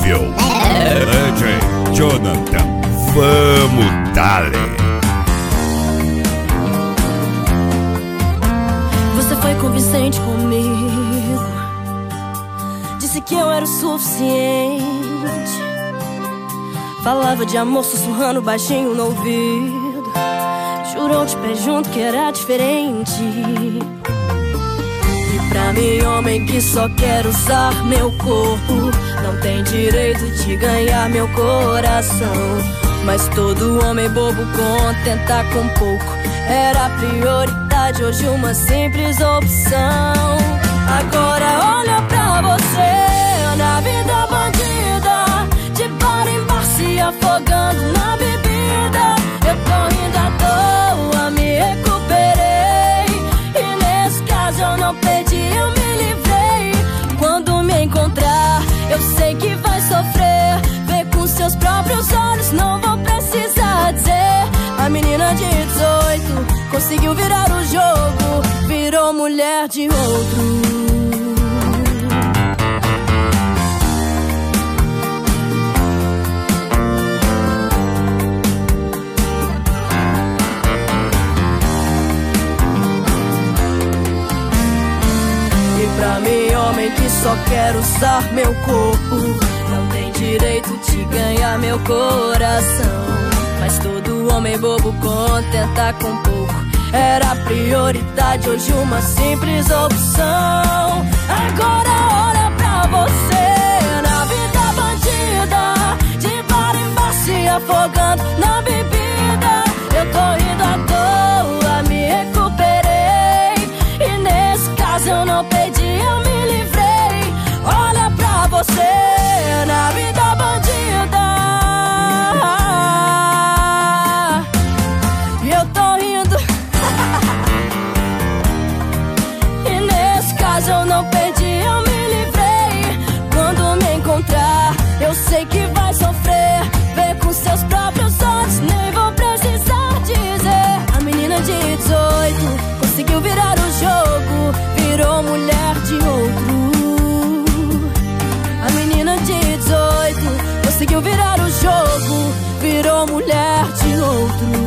incrível. DJ Jonathan, vamos dale. Você foi convincente comigo, disse que eu era o suficiente. Falava de amor sussurrando baixinho no ouvido, jurou de pé junto que era diferente. E pra mim, homem que só quer usar meu corpo, não tem direito de ganhar meu coração. Mas todo homem bobo contenta com pouco era a prioridade, hoje uma simples opção. Agora olha pra você, na vida bandida, de bar em bar se afogando na bebida. Eu tô indo à toa, me recuperei, e nesse caso eu não perdi, eu me livrei. Quando me encontrar, eu sei que vai sofrer, vê com seus próprios olhos, não vou precisar dizer. A menina de 18 conseguiu virar o jogo, virou mulher de outro. Pra mim, homem que só quer usar meu corpo, não tem direito de ganhar meu coração. Mas todo homem bobo contenta com pouco era a prioridade, hoje uma simples opção. Agora olha pra você, na vida bandida, de bar em bar se afogando na bebida. Eu tô indo à toa, me recuperei, e nesse caso eu não perdi, eu me livrei. Olha pra você, na vida bandida, e eu tô indo e nesse caso eu não perdi, eu me livrei. Quando me encontrar, eu sei que vai sofrer, vê com seus próprios olhos, nem vou precisar dizer. A menina de 18 conseguiu virar o jogo, virou mulher de outro. A menina de 18 conseguiu virar o jogo, virou mulher de outro.